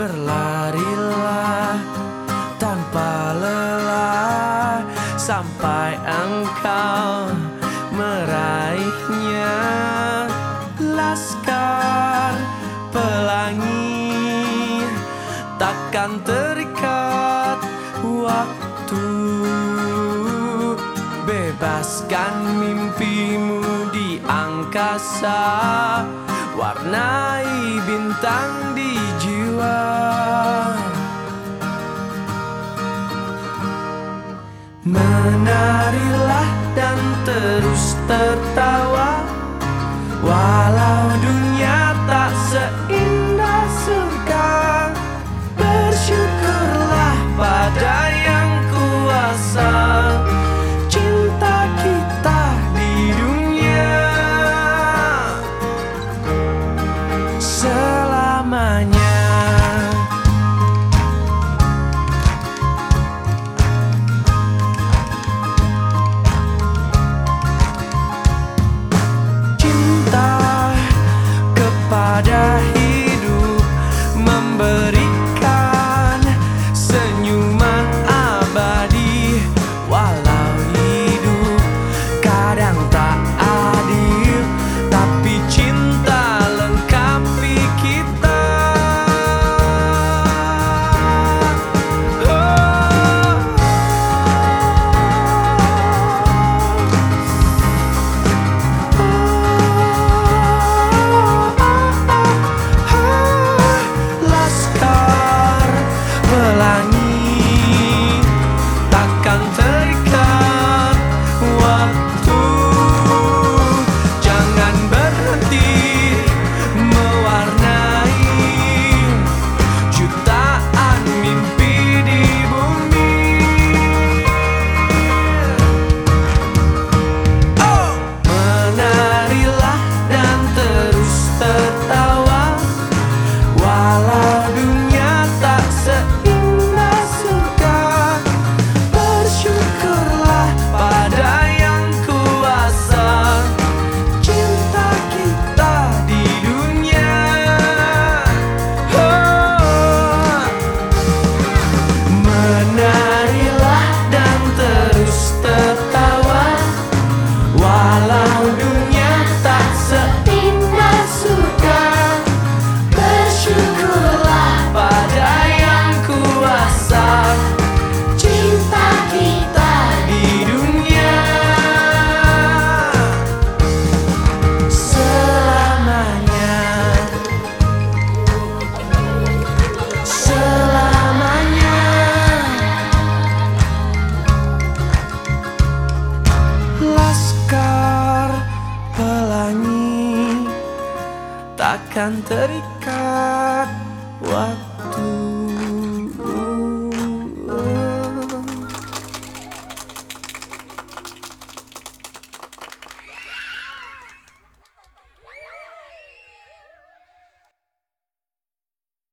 Berlarilah tanpa lelah sampai engkau meraihnya. Laskar Pelangi takkan terikat waktu. Bebaskan mimpimu di angkasa, warnai bintang di jiwa. Menarilah dan terus tertawa, walau dunia tak seindah surga. Bersyukurlah pada yang kuasa, cinta kita di dunia selamanya. Pada hidup memberikan senyuman abadi, walau hidup kadang tak adil, tapi cinta lengkapi kita. Laskar Pelangi takkan terikat